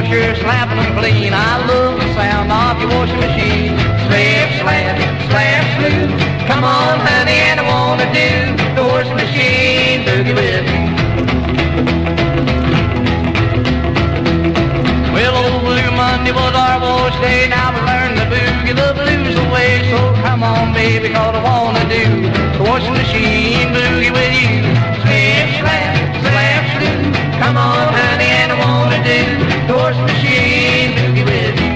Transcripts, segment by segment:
sure slapping them clean. I love the sound of your washing machine. Slap, slap, slap, slew. Come on, honey, and I wanna do the washing machine boogie with you. Well, old Blue Monday was our wash day. Now we learned to boogie the blues away. So come on, baby, 'cause I wanna do the washing machine boogie with you. Slap, slap, slap, slew. Come on, honey, and I wanna do the washing machine boogie with you.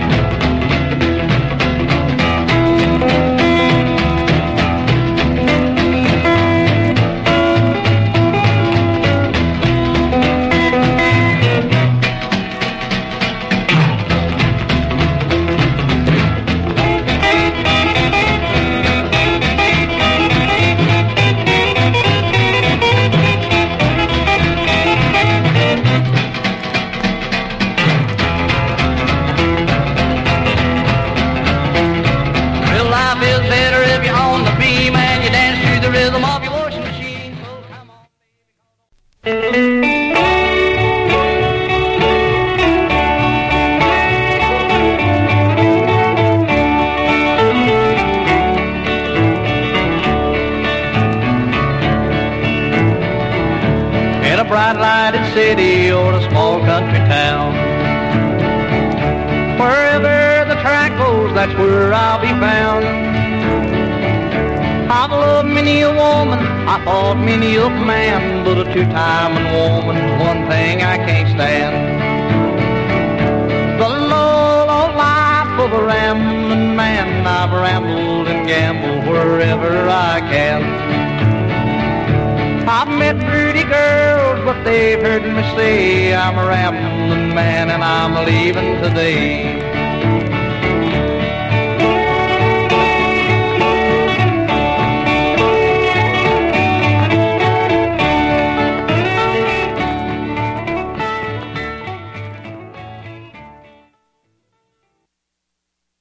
City or a small country town, wherever the track goes, that's where I'll be found. I've loved many a woman, I thought many a man, but a two-timing woman's one thing I can't stand. The low life of a rambling man, I've rambled and gambled wherever I can. I've met pretty girls, but they've heard me say I'm a rambling man and I'm leaving today.